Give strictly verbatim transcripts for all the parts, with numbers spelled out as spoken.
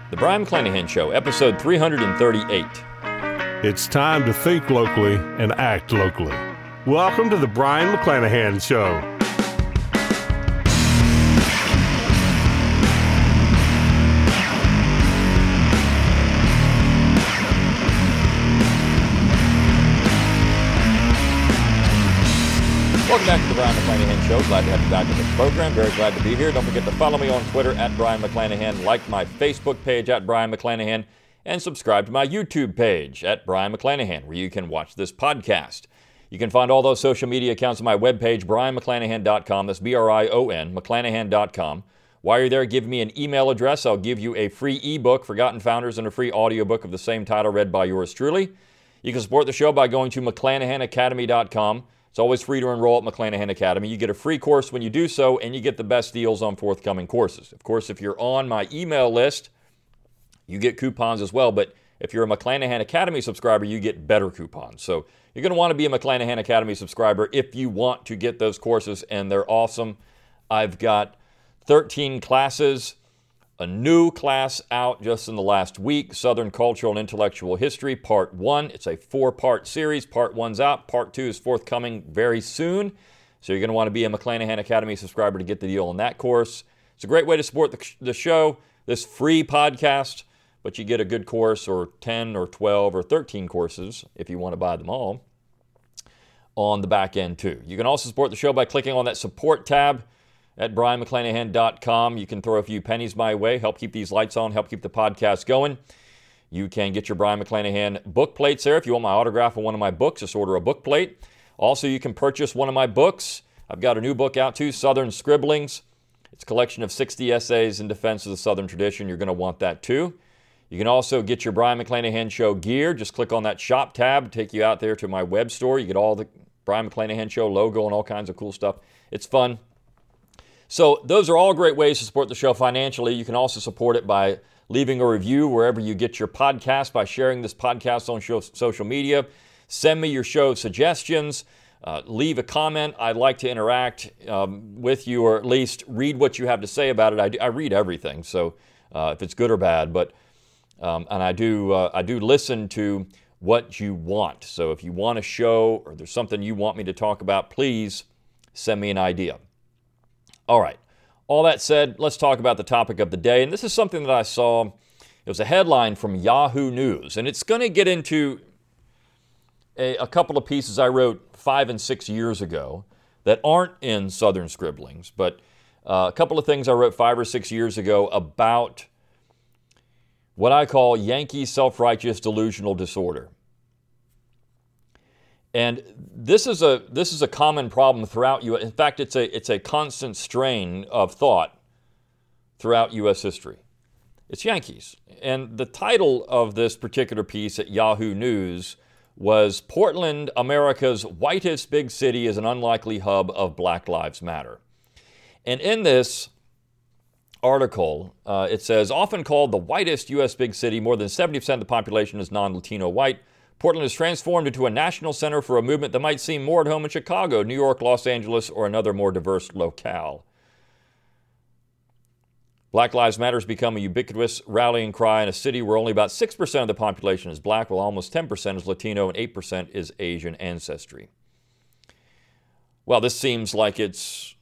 The Brion McClanahan Show, episode three hundred thirty-eight. It's time to think locally and act locally. Welcome to the Brion McClanahan Show. Welcome back to the Brion McClanahan Show. Glad to have you back in the program. Very glad to be here. Don't forget to follow me on Twitter at Brion McClanahan, like my Facebook page at Brion McClanahan, and subscribe to my YouTube page at Brion McClanahan, where you can watch this podcast. You can find all those social media accounts on my webpage, brion mcclanahan dot com. That's B R I O N, mcclanahan dot com. While you're there, give me an email address. I'll give you a free ebook, Forgotten Founders, and a free audiobook of the same title read by yours truly. You can support the show by going to mcclanahan academy dot com. It's always free to enroll at McClanahan Academy. You get a free course when you do so, and you get the best deals on forthcoming courses. Of course, if you're on my email list, you get coupons as well. But if you're a McClanahan Academy subscriber, you get better coupons. So you're going to want to be a McClanahan Academy subscriber if you want to get those courses, and they're awesome. I've got thirteen classes, a new class out just in the last week, Southern Cultural and Intellectual History, Part one. It's a four-part series. Part one's out. Part two is forthcoming very soon. So you're going to want to be a McClanahan Academy subscriber to get the deal on that course. It's a great way to support the, the show, this free podcast, but you get a good course, or ten or twelve or thirteen courses if you want to buy them all, on the back end too. You can also support the show by clicking on that support tab at brion mcclanahan dot com. You can throw a few pennies my way, help keep these lights on, help keep the podcast going. You can get your Brion McClanahan book plates there. If you want my autograph on one of my books, just order a book plate. Also, you can purchase one of my books. I've got a new book out too, Southern Scribblings. It's a collection of sixty essays in defense of the Southern tradition. You're going to want that too. You can also get your Brion McClanahan Show gear. Just click on that shop tab, take you out there to my web store. You get all the Brion McClanahan Show logo and all kinds of cool stuff. It's fun. So those are all great ways to support the show financially. You can also support it by leaving a review wherever you get your podcast, by sharing this podcast on show, social media. Send me your show suggestions. Uh, leave a comment. I'd like to interact um, with you, or at least read what you have to say about it. I, do, I read everything, so uh, if it's good or bad, but um, and I do uh, I do listen to what you want. So if you want a show or there's something you want me to talk about, please send me an idea. All right. All that said, let's talk about the topic of the day. And this is something that I saw. It was a headline from Yahoo News. And it's going to get into a, a couple of pieces I wrote five and six years ago that aren't in Southern Scribblings. But uh, a couple of things I wrote five or six years ago about what I call Yankee self-righteous delusional disorder. And this is a this is a common problem throughout U S In fact, it's a it's a constant strain of thought throughout U S history. It's Yankees. And the title of this particular piece at Yahoo News was "Portland, America's Whitest Big City, is an Unlikely Hub of Black Lives Matter." And in this article, uh, it says, often called the whitest U S big city, more than seventy percent of the population is non-Latino white. Portland is transformed into a national center for a movement that might seem more at home in Chicago, New York, Los Angeles, or another more diverse locale. Black Lives Matter has become a ubiquitous rallying cry in a city where only about six percent of the population is black, while almost ten percent is Latino and eight percent is Asian ancestry. Well, this seems like it's...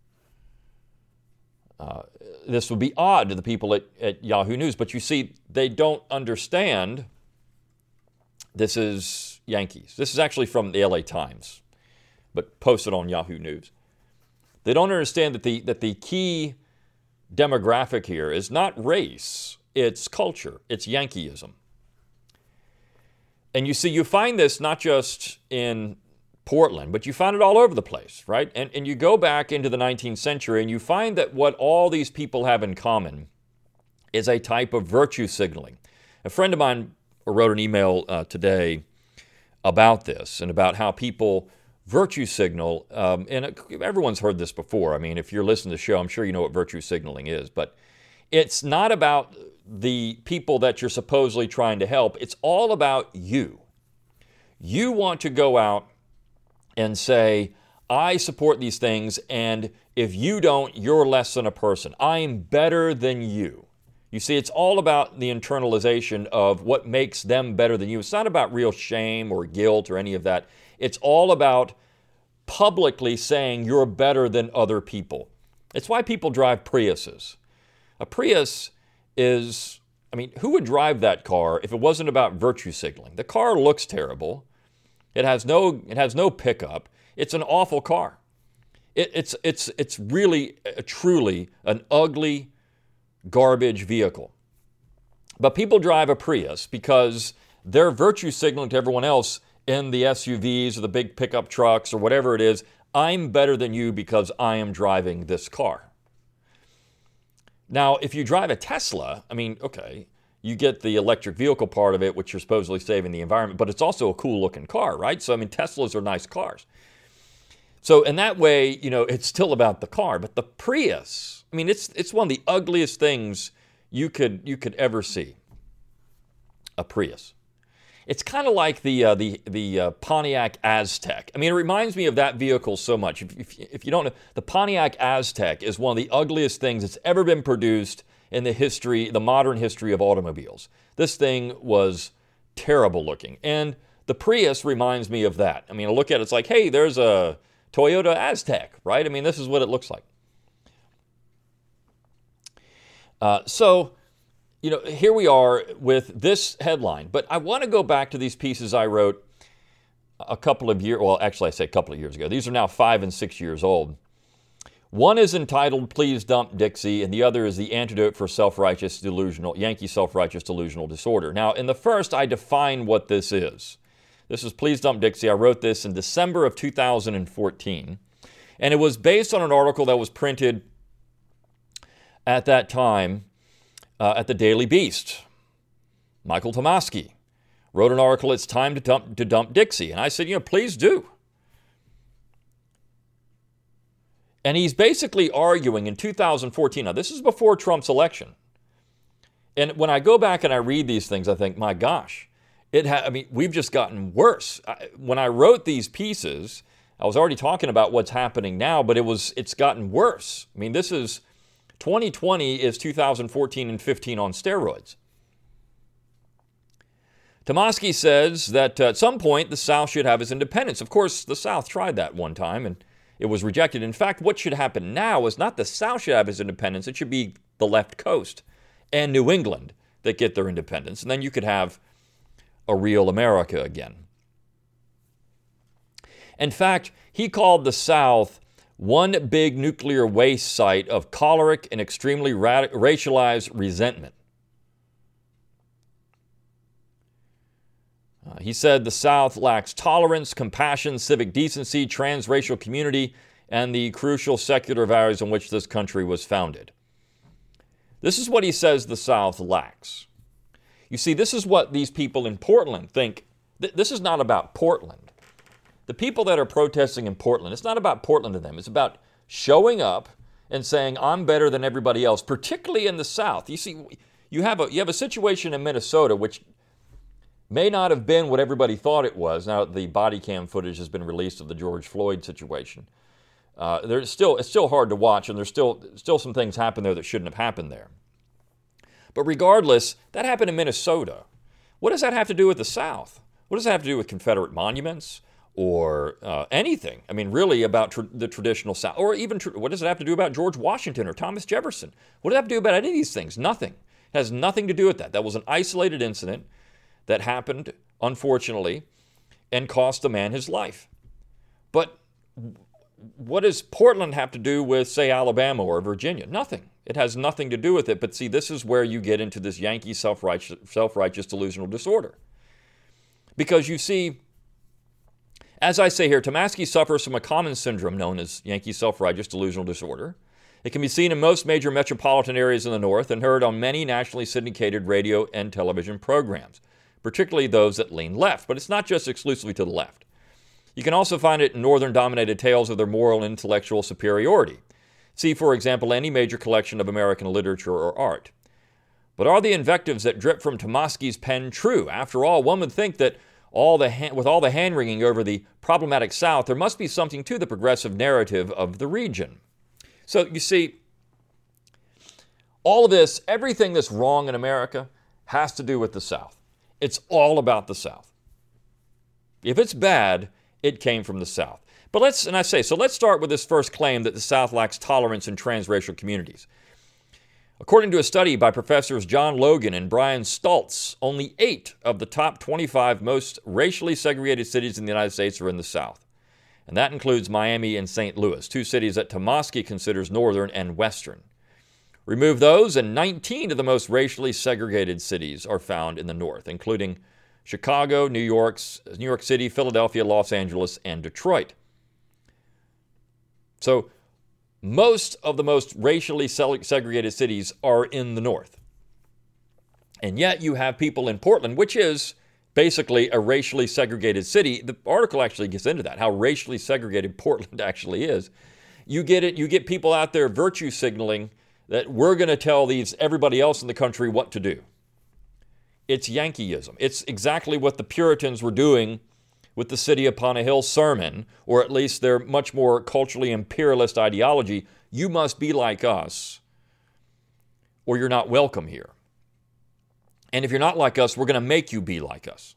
Uh, this would be odd to the people at, at Yahoo News, but you see, they don't understand. This is Yankees. This is actually from the L A Times, but posted on Yahoo News. They don't understand that the that the key demographic here is not race, it's culture, it's Yankeeism. And you see, you find this not just in Portland, but you find it all over the place, right? And, and you go back into the nineteenth century and you find that what all these people have in common is a type of virtue signaling. A friend of mine wrote an email uh, today about this and about how people virtue signal, um, and it, everyone's heard this before. I mean, if you're listening to the show, I'm sure you know what virtue signaling is, but it's not about the people that you're supposedly trying to help. It's all about you. You want to go out and say, I support these things, and if you don't, you're less than a person. I'm better than you. You see, it's all about the internalization of what makes them better than you. It's not about real shame or guilt or any of that. It's all about publicly saying you're better than other people. It's why people drive Priuses. A Prius is, I mean, who would drive that car if it wasn't about virtue signaling? The car looks terrible. It has no, it has no pickup. It's an awful car. It, it's, it's, it's really, uh, truly an ugly, garbage vehicle. But people drive a Prius because they're virtue signaling to everyone else in the S U Vs or the big pickup trucks or whatever it is. I'm better than you because I am driving this car. Now, if you drive a Tesla, I mean, okay, you get the electric vehicle part of it, which you're supposedly saving the environment, but it's also a cool looking car, right? So, I mean, Teslas are nice cars. So in that way, you know, it's still about the car. But the Prius, I mean, it's it's one of the ugliest things you could you could ever see. A Prius. It's kind of like the uh, the the uh, Pontiac Aztek. I mean, it reminds me of that vehicle so much. If, if, if you don't know, the Pontiac Aztek is one of the ugliest things that's ever been produced in the history, the modern history of automobiles. This thing was terrible looking, and the Prius reminds me of that. I mean, I look at it, it's like, hey, there's a Toyota Aztek, right? I mean, this is what it looks like. Uh, so. You know, here we are with this headline, but I want to go back to these pieces I wrote a couple of years, well, actually I say a couple of years ago. These are now five and six years old. One is entitled, Please Dump Dixie, and the other is The Antidote for Self-Righteous Delusional, Yankee Self-Righteous Delusional Disorder. Now, in the first, I define what this is. This is Please Dump Dixie. I wrote this in December of two thousand fourteen, and it was based on an article that was printed at that time Uh, at the Daily Beast. Michael Tomasky wrote an article, It's Time to Dump, to dump Dixie. And I said, you know, please do. And he's basically arguing in two thousand fourteen, now this is before Trump's election. And when I go back and I read these things, I think, my gosh, it ha- I mean, we've just gotten worse. I, when I wrote these pieces, I was already talking about what's happening now, but it was it's gotten worse. I mean, this is twenty twenty is two thousand fourteen and fifteen on steroids. Tomasky says that uh, at some point the South should have its independence. Of course, the South tried that one time and it was rejected. In fact, what should happen now is not the South should have its independence. It should be the left coast and New England that get their independence. And then you could have a real America again. In fact, he called the South one big nuclear waste site of choleric and extremely ra- racialized resentment. Uh, he said the South lacks tolerance, compassion, civic decency, transracial community, and the crucial secular values on which this country was founded. This is what he says the South lacks. You see, this is what these people in Portland think. Th- this is not about Portland. The people that are protesting in Portland, it's not about Portland to them. It's about showing up and saying, I'm better than everybody else, particularly in the South. You see, you have a, you have a situation in Minnesota which may not have been what everybody thought it was. Now the body cam footage has been released of the George Floyd situation. Uh, there's still, it's still hard to watch, and there's still, still some things happen there that shouldn't have happened there. But regardless, that happened in Minnesota. What does that have to do with the South? What does that have to do with Confederate monuments? Or uh, anything, I mean, really about tr- the traditional South, or even tr- what does it have to do about George Washington or Thomas Jefferson? What does it have to do about any of these things? Nothing. It has nothing to do with that. That was an isolated incident that happened, unfortunately, and cost a man his life. But what does Portland have to do with, say, Alabama or Virginia? Nothing. It has nothing to do with it. But see, this is where you get into this Yankee self-righteous, self-righteous delusional disorder. Because you see, as I say here, Tomasky suffers from a common syndrome known as Yankee self-righteous delusional disorder. It can be seen in most major metropolitan areas in the North and heard on many nationally syndicated radio and television programs, particularly those that lean left. But it's not just exclusively to the left. You can also find it in Northern-dominated tales of their moral and intellectual superiority. See, for example, any major collection of American literature or art. But are the invectives that drip from Tomasky's pen true? After all, one would think that All the ha- with all the hand-wringing over the problematic South, there must be something to the progressive narrative of the region. So you see, All of this, everything that's wrong in America has to do with the South. It's all about the South. If it's bad, it came from the South. But let's, and I say, so let's start with this first claim that the South lacks tolerance in transracial communities. According to a study by Professors John Logan and Brian Stultz, only eight of the top twenty-five most racially segregated cities in the United States are in the South. And that includes Miami and Saint Louis, two cities that Tomasky considers northern and western. Remove those, and nineteen of the most racially segregated cities are found in the North, including Chicago, New York, New York City, Philadelphia, Los Angeles, and Detroit. So most of the most racially segregated cities are in the North. And yet you have people in Portland, which is basically a racially segregated city. The article actually gets into that, how racially segregated Portland actually is. You get it, you get people out there virtue signaling that we're going to tell these everybody else in the country what to do. It's Yankeeism. It's exactly what the Puritans were doing with the City Upon a Hill sermon, or at least their much more culturally imperialist ideology. You must be like us, or you're not welcome here. And if you're not like us, we're going to make you be like us.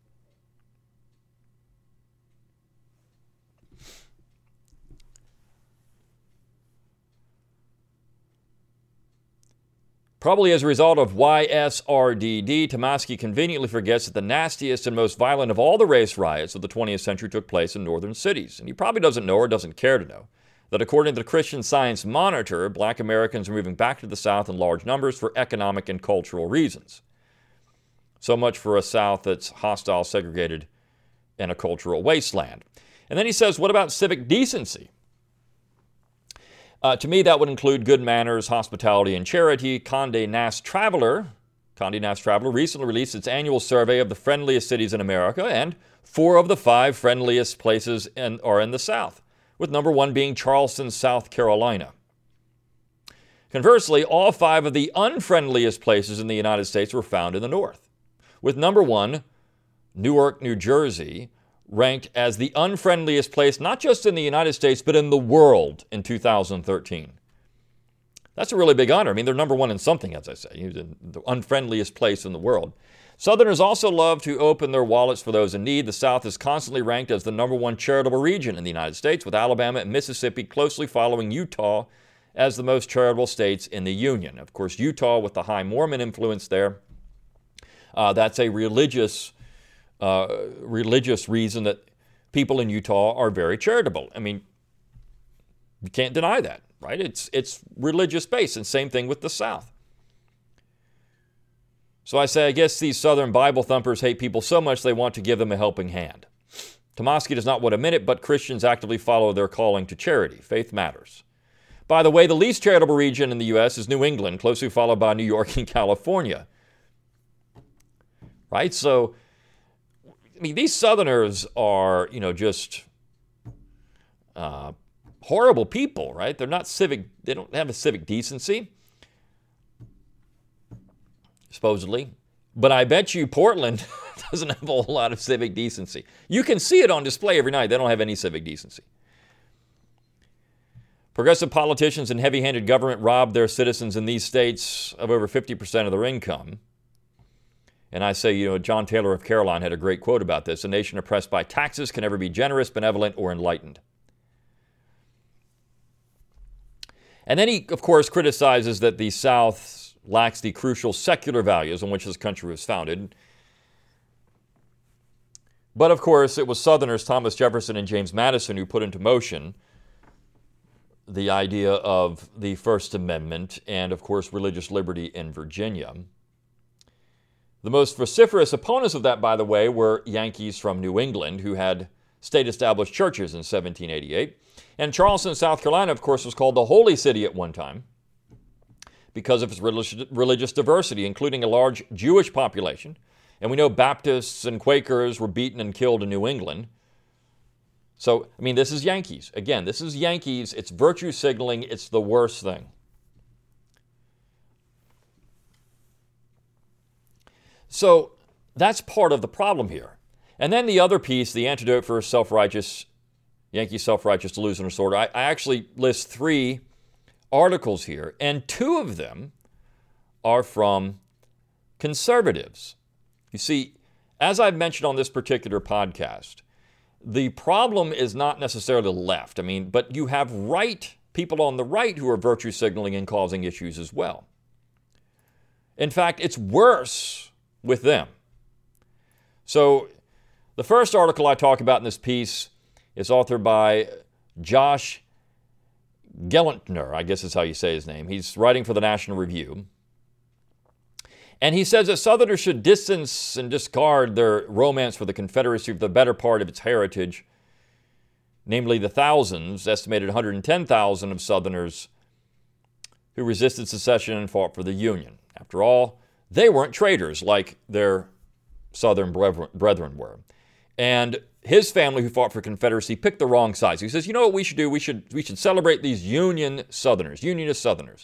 Probably as a result of Y S R D D, Tomasky conveniently forgets that the nastiest and most violent of all the race riots of the twentieth century took place in northern cities. And he probably doesn't know or doesn't care to know that according to the Christian Science Monitor, black Americans are moving back to the South in large numbers for economic and cultural reasons. So much for a South that's hostile, segregated, and a cultural wasteland. And then he says, what about civic decency? Uh, to me, that would include good manners, hospitality, and charity. Condé Nast Traveler, Condé Nast Traveler recently released its annual survey of the friendliest cities in America, and four of the five friendliest places in, are in the South, with number one being Charleston, South Carolina. Conversely, all five of the unfriendliest places in the United States were found in the North, with number one, Newark, New Jersey, ranked as the unfriendliest place, not just in the United States, but in the world in two thousand thirteen. That's a really big honor. I mean, they're number one in something, as I say, the unfriendliest place in the world. Southerners also love to open their wallets for those in need. The South is constantly ranked as the number one charitable region in the United States, with Alabama and Mississippi closely following Utah as the most charitable states in the Union. Of course, Utah, with the high Mormon influence there, uh, that's a religious Uh, religious reason that people in Utah are very charitable. I mean, you can't deny that, right? It's it's religious based, and same thing with the South. So I say, I guess these Southern Bible thumpers hate people so much they want to give them a helping hand. Tomasky does not want to admit it, but Christians actively follow their calling to charity. Faith matters. By the way, the least charitable region in the U S is New England, closely followed by New York and California. Right? So, I mean, these Southerners are, you know, just uh, horrible people, right? They're not civic, they don't have a civic decency, supposedly. But I bet you Portland doesn't have a whole lot of civic decency. You can see it on display every night. They don't have any civic decency. Progressive politicians and heavy-handed government robbed their citizens in these states of over fifty percent of their income. And I say, you know, John Taylor of Caroline had a great quote about this. A nation oppressed by taxes can never be generous, benevolent, or enlightened. And then he, of course, criticizes that the South lacks the crucial secular values on which this country was founded. But, of course, it was Southerners, Thomas Jefferson and James Madison, who put into motion the idea of the First Amendment and, of course, religious liberty in Virginia. The most vociferous opponents of that, by the way, were Yankees from New England, who had state-established churches in seventeen eighty-eight. And Charleston, South Carolina, of course, was called the Holy City at one time because of its religious diversity, including a large Jewish population. And we know Baptists and Quakers were beaten and killed in New England. So, I mean, this is Yankees. Again, this is Yankees. It's virtue signaling. It's the worst thing. So that's part of the problem here. And then the other piece, the antidote for self-righteous, Yankee self-righteous delusion or disorder, I, I actually list three articles here, and two of them are from conservatives. You see, as I've mentioned on this particular podcast, the problem is not necessarily the left. I mean, but you have right people on the right who are virtue signaling and causing issues as well. In fact, it's worse with them. So the first article I talk about in this piece is authored by Josh Gelantner, I guess is how you say his name. He's writing for the National Review. And he says that Southerners should distance and discard their romance for the Confederacy for the better part of its heritage, namely the thousands, estimated one hundred ten thousand of Southerners who resisted secession and fought for the Union. After all, they weren't traitors like their Southern brethren were. And his family who fought for Confederacy picked the wrong sides. He says, you know what we should do? We should, we should celebrate these Union Southerners, Unionist Southerners.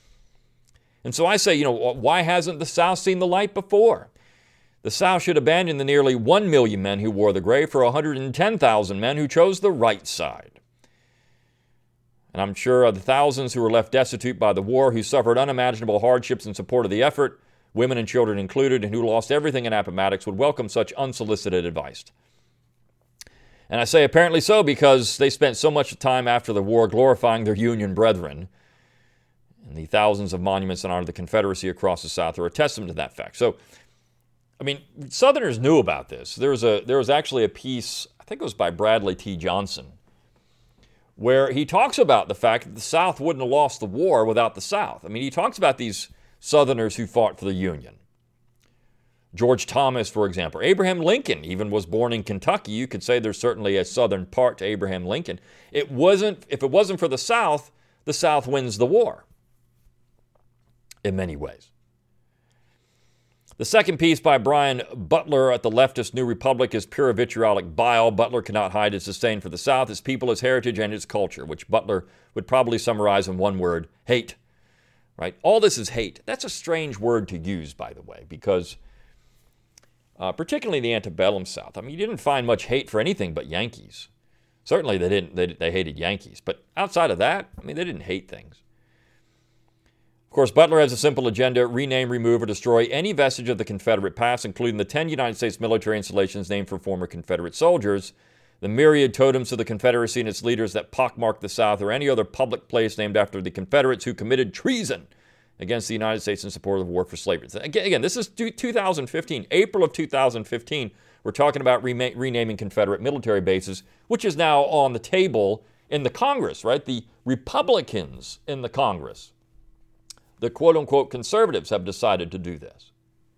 And so I say, you know, why hasn't the South seen the light before? The South should abandon the nearly one million men who wore the gray for one hundred ten thousand men who chose the right side. And I'm sure of the thousands who were left destitute by the war, who suffered unimaginable hardships in support of the effort, women and children included, and who lost everything in Appomattox, would welcome such unsolicited advice. And I say apparently so because they spent so much time after the war glorifying their Union brethren. And the thousands of monuments in honor of the Confederacy across the South are a testament to that fact. So, I mean, Southerners knew about this. There was a there was actually a piece, I think it was by Bradley T. Johnson, where he talks about the fact that the South wouldn't have lost the war without the South. I mean, he talks about these Southerners who fought for the Union. George Thomas, for example. Abraham Lincoln even was born in Kentucky. You could say there's certainly a Southern part to Abraham Lincoln. It wasn't, if it wasn't for the South, the South wins the war. In many ways. The second piece by Brian Butler at the leftist New Republic is pure vitriolic bile. Butler cannot hide his disdain for the South, its people, its heritage, and its culture, which Butler would probably summarize in one word: hate. Right? All this is hate. That's a strange word to use, by the way, because uh, particularly in the antebellum South, I mean, you didn't find much hate for anything but Yankees. Certainly they didn't. They, they hated Yankees. But outside of that, I mean, they didn't hate things. Of course, Butler has a simple agenda: rename, remove, or destroy any vestige of the Confederate past, including the ten United States military installations named for former Confederate soldiers, the myriad totems of the Confederacy and its leaders that pockmarked the South, or any other public place named after the Confederates who committed treason against the United States in support of the war for slavery. Again, again this is two thousand fifteen, April of two thousand fifteen. We're talking about rema- renaming Confederate military bases, which is now on the table in the Congress, right? The Republicans in the Congress, the quote-unquote conservatives, have decided to do this.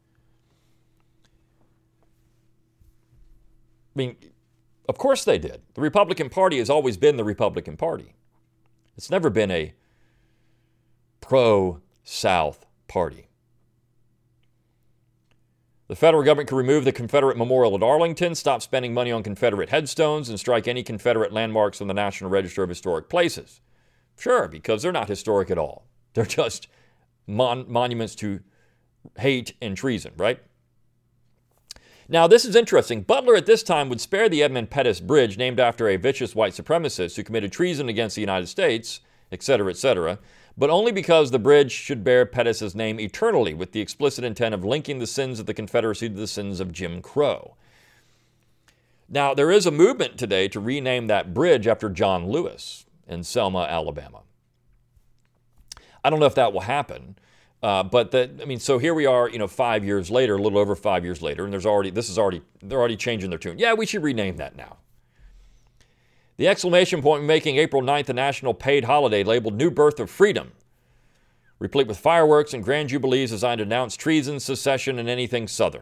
I mean, of course they did. The Republican Party has always been the Republican Party. It's never been a pro-South party. The federal government can remove the Confederate Memorial at Arlington, stop spending money on Confederate headstones, and strike any Confederate landmarks from the National Register of Historic Places. Sure, because they're not historic at all. They're just Mon- monuments to hate and treason, right? Now, this is interesting. Butler at this time would spare the Edmund Pettus Bridge, named after a vicious white supremacist who committed treason against the United States, et cetera, et cetera, but only because the bridge should bear Pettus's name eternally, with the explicit intent of linking the sins of the Confederacy to the sins of Jim Crow. Now, there is a movement today to rename that bridge after John Lewis in Selma, Alabama. I don't know if that will happen, uh, but that, I mean, so here we are, you know, five years later, a little over five years later, and there's already, this is already, they're already changing their tune. Yeah, we should rename that now. The exclamation point making April ninth a national paid holiday labeled New Birth of Freedom, replete with fireworks and grand jubilees designed to announce treason, secession, and anything Southern.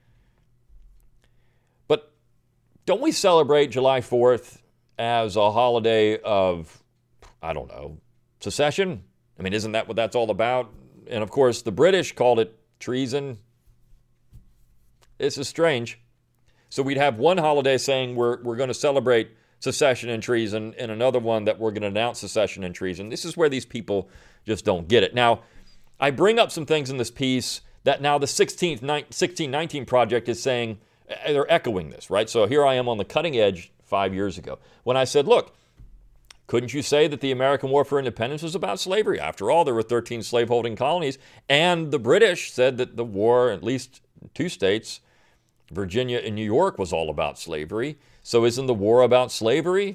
But don't we celebrate July fourth as a holiday of, I don't know, secession? I mean, isn't that what that's all about? And of course, the British called it treason. This is strange. So we'd have one holiday saying we're we're going to celebrate secession and treason, and another one that we're going to announce secession and treason. This is where these people just don't get it. Now, I bring up some things in this piece that now the sixteen nineteen Project is saying, they're echoing this, right? So here I am on the cutting edge five years ago when I said, look, Couldn't you say that the American War for Independence was about slavery? After all, there were thirteen slaveholding colonies, and the British said that the war, at least in two states, Virginia and New York, was all about slavery. So isn't the war about slavery?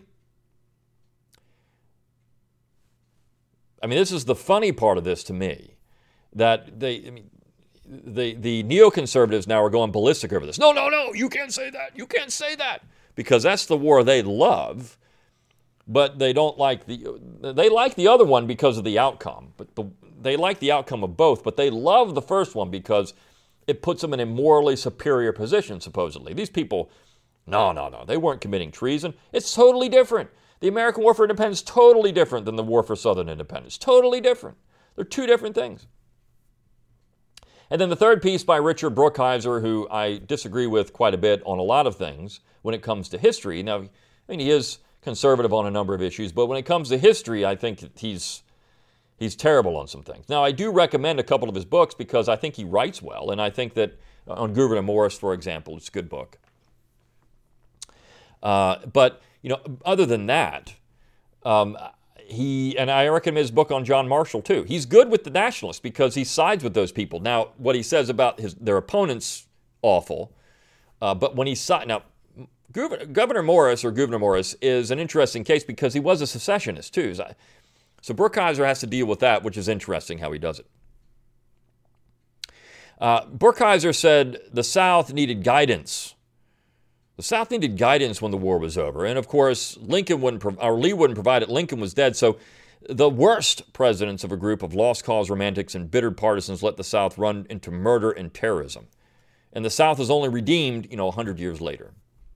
I mean, this is the funny part of this to me, that they, I mean, the, the neoconservatives now are going ballistic over this. No, no, no, you can't say that. You can't say that. Because that's the war they love, but they don't like the, they like the other one because of the outcome. But the, they like the outcome of both, but they love the first one because it puts them in a morally superior position, supposedly. These people, no, no, no, they weren't committing treason. It's totally different. The American War for Independence is totally different than the War for Southern Independence. Totally different. They're two different things. And then the third piece by Richard Brookhiser, who I disagree with quite a bit on a lot of things when it comes to history. Now, I mean, he is conservative on a number of issues, but when it comes to history, I think he's he's terrible on some things. Now, I do recommend a couple of his books because I think he writes well, and I think that on Gouverneur Morris, for example, it's a good book. Uh, but, you know, other than that, um, he, and I recommend his book on John Marshall, too. He's good with the nationalists because he sides with those people. Now, what he says about his their opponents, awful. Uh, but when he sides, now, Governor, Gouverneur Morris, or Gouverneur Morris, is an interesting case because he was a secessionist, too. So Brookhiser has to deal with that, which is interesting how he does it. Uh, Brookhiser said the South needed guidance. The South needed guidance when the war was over. And, of course, Lincoln wouldn't, or Lee wouldn't provide it. Lincoln was dead. So the worst presidents of a group of lost cause romantics and bitter partisans let the South run into murder and terrorism. And the South is only redeemed, you know, one hundred years later.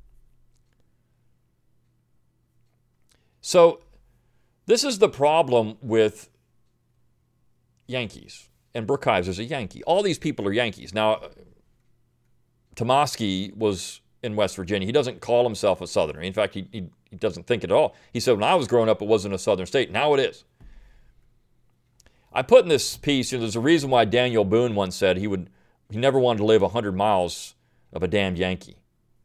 So this is the problem with Yankees. And Brookhiser's a Yankee. All these people are Yankees. Now, Tomasky was in West Virginia. He doesn't call himself a Southerner. In fact, he, he, he doesn't think it at all. He said, when I was growing up, it wasn't a Southern state. Now it is. I put in this piece, you know, there's a reason why Daniel Boone once said he would he never wanted to live one hundred miles of a damned Yankee.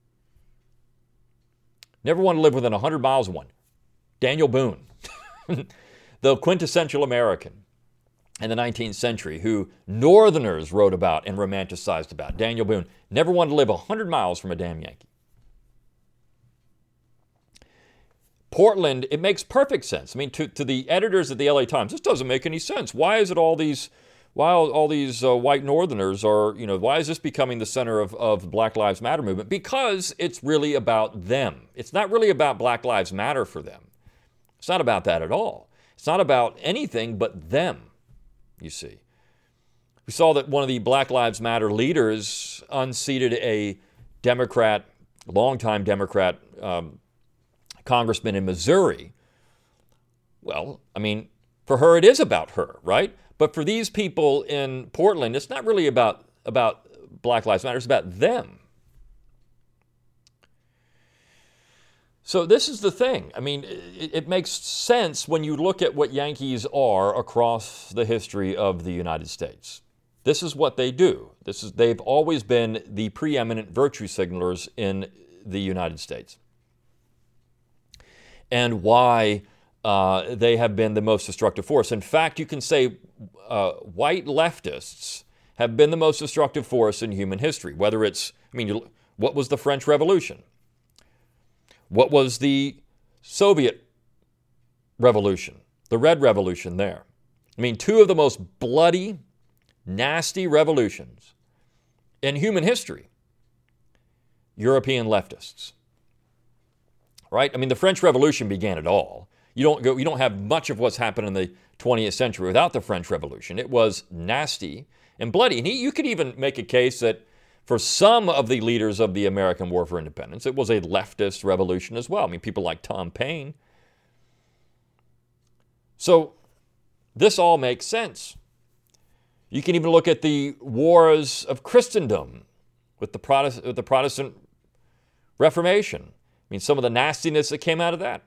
Never wanted to live within one hundred miles of one. Daniel Boone, the quintessential American in the nineteenth century, who Northerners wrote about and romanticized about. Daniel Boone never wanted to live one hundred miles from a damn Yankee. Portland, it makes perfect sense. I mean, to, to the editors of the L A Times, this doesn't make any sense. Why is it all these, why all, all these uh, white Northerners are, you know, why is this becoming the center of, of the Black Lives Matter movement? Because it's really about them. It's not really about Black Lives Matter for them. It's not about that at all. It's not about anything but them, you see. We saw that one of the Black Lives Matter leaders unseated a Democrat, longtime Democrat um, congressman in Missouri. Well, I mean, for her, it is about her, right? But for these people in Portland, it's not really about, about Black Lives Matter. It's about them. So this is the thing. I mean, it, it makes sense when you look at what Yankees are across the history of the United States. This is what they do. This is they've always been the preeminent virtue signalers in the United States. And why uh, they have been the most destructive force. In fact, you can say uh, white leftists have been the most destructive force in human history. Whether it's, I mean, what was the French Revolution? What was the Soviet Revolution? The Red Revolution there. I mean, two of the most bloody, nasty revolutions in human history. European leftists. Right? I mean, the French Revolution began it all. You don't go, you don't have much of what's happened in the twentieth century without the French Revolution. It was nasty and bloody. And he, you could even make a case that for some of the leaders of the American War for Independence, it was a leftist revolution as well. I mean, people like Tom Paine. So this all makes sense. You can even look at the wars of Christendom with the Protestant, with the Protestant Reformation. I mean, some of the nastiness that came out of that.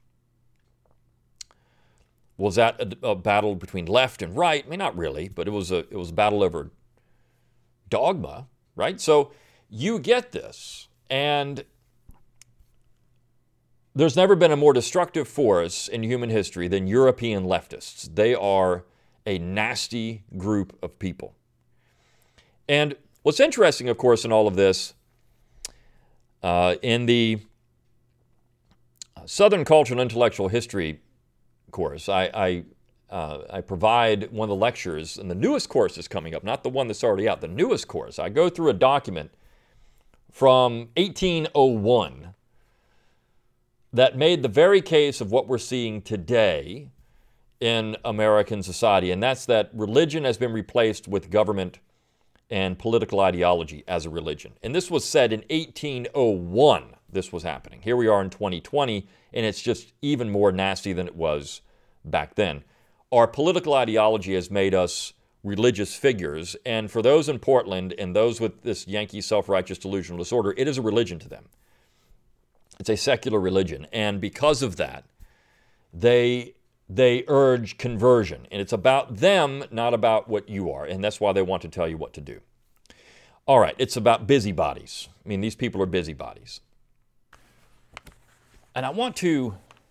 Was that a, a battle between left and right? I mean, not really, but it was a it was a battle over dogma, right? So you get this, and there's never been a more destructive force in human history than European leftists. They are a nasty group of people. And what's interesting, of course, in all of this, uh, in the Southern Cultural and Intellectual History course, I, I, uh, I provide one of the lectures, and the newest course is coming up, not the one that's already out, the newest course. I go through a document from eighteen oh one that made the very case of what we're seeing today in American society, and that's that religion has been replaced with government and political ideology as a religion. And this was said in eighteen oh one, this was happening. Here we are in twenty twenty, and it's just even more nasty than it was back then. Our political ideology has made us religious figures, and for those in Portland and those with this Yankee self-righteous delusional disorder, it is a religion to them. It's a secular religion, and because of that, they they urge conversion, and it's about them, not about what you are, and that's why they want to tell you what to do. All right, it's about busybodies. I mean, these people are busybodies. And I want to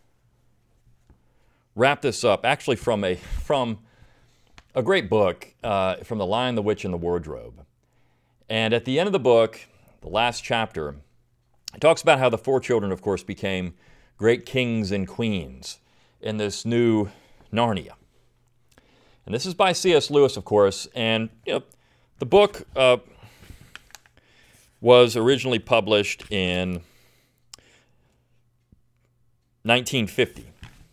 wrap this up, actually from a from a great book, uh, from The Lion, the Witch, and the Wardrobe. And at the end of the book, the last chapter, it talks about how the four children, of course, became great kings and queens in this new Narnia. And this is by C S Lewis, of course, and you know, the book uh, was originally published in nineteen fifty.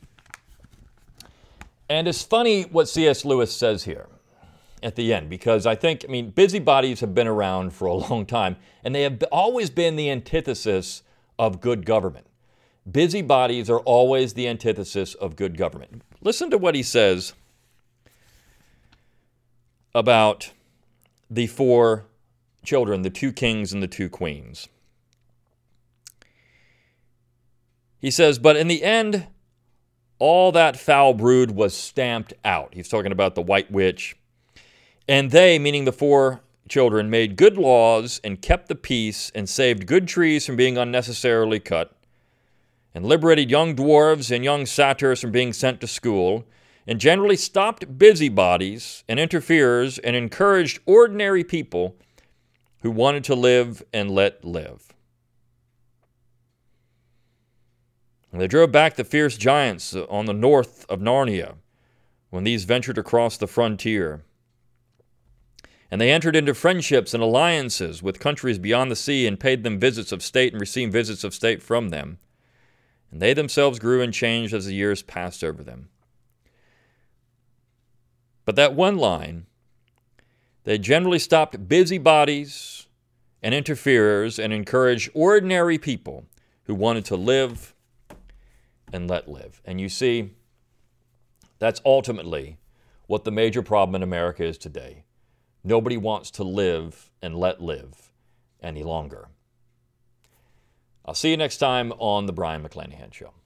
And it's funny what C S Lewis says here at the end, because I think, I mean, busybodies have been around for a long time, and they have always been the antithesis of good government. Busybodies are always the antithesis of good government. Listen to what he says about the four children, the two kings and the two queens. He says, but in the end, all that foul brood was stamped out. He's talking about the White Witch. And they, meaning the four children, made good laws and kept the peace and saved good trees from being unnecessarily cut, and liberated young dwarves and young satyrs from being sent to school, and generally stopped busybodies and interferers and encouraged ordinary people who wanted to live and let live. And they drove back the fierce giants on the north of Narnia when these ventured across the frontier. And they entered into friendships and alliances with countries beyond the sea and paid them visits of state and received visits of state from them. And they themselves grew and changed as the years passed over them. But that one line, they generally stopped busybodies and interferers and encouraged ordinary people who wanted to live and let live. And you see, that's ultimately what the major problem in America is today. Nobody wants to live and let live any longer. I'll see you next time on The Brion McClanahan Show.